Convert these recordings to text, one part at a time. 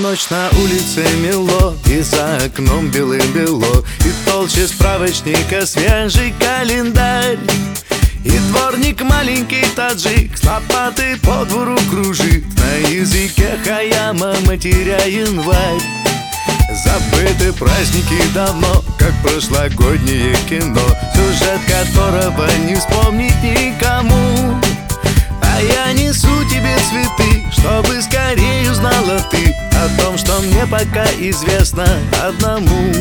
ночь на улице мело, и за окном белым-бело, и толще справочника свежий календарь. И дворник маленький таджик с лопатой по двору кружит, на языке хаяма матеря январь. Забыты праздники давно, как прошлогоднее кино, сюжет которого не вспомнить никому. А я несу тебе цветы, чтобы скорее узнала ты о том, что мне пока известно одному.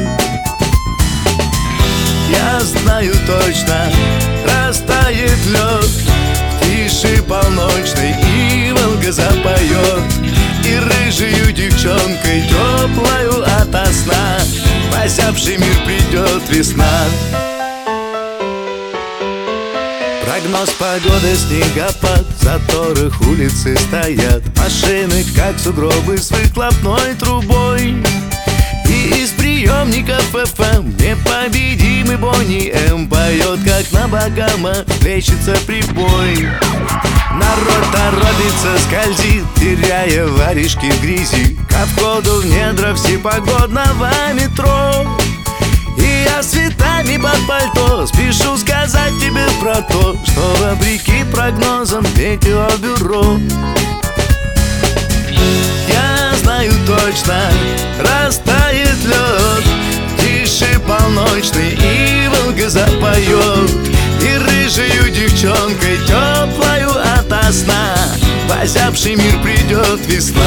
Я знаю точно, растает лед в тиши полночной, и Волга запоет, и рыжею девчонкой теплою ото сна в озябший мир придет весна. Прогноз погоды, снегопад, в заторах улицы стоят машины, как сугробы с выхлопной трубой. И из приемников ФМ непобедимый Бонни М поет, как на Багама плещется прибой. Народ торопится, скользит, теряя варежки в грязи, ко входу в недра всепогодного метро. И я с цветами под пальто спешу сказать тебе про то, что вопреки прогнозам метеобюро. Я знаю точно, растает лед в тиши полночной, и Волга запоет, и рыжею девчонкой теплою ото сна в озябший мир придет весна.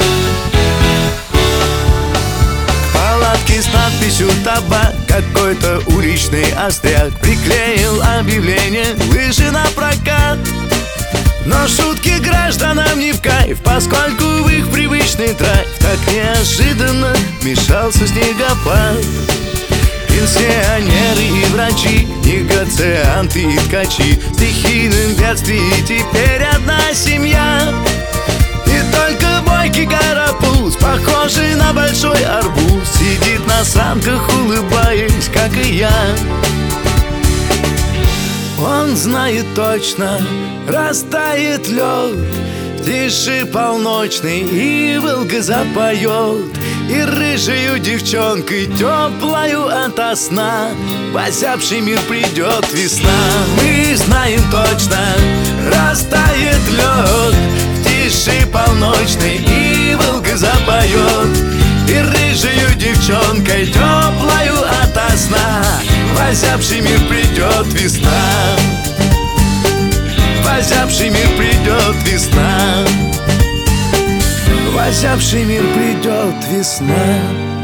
К палатке с надписью «Табак» какой-то уличный остряк приклеил объявление «Лыжи на прокат». Но шутки гражданам не в кайф, поскольку в их привычный драйв так неожиданно вмешался снегопад. Пенсионеры и врачи, негацианты и ткачи, в стихийном бедствии теперь одна семья. И только бойкий карапуз, похожий на большой арбуз, сидит на санках, улыбаясь, как и я. Он знает точно, растает лед в тиши полночной, и Волга запоет, и рыжею девчонкой теплою ото сна в озябший мир придет весна. Мы знаем точно, растает лед в тиши полночной, и Волга запоет, и рыжею девчонкой теплою ото сна в озябший мир придет весна. В озябший мир придет весна. В озябший мир придет весна.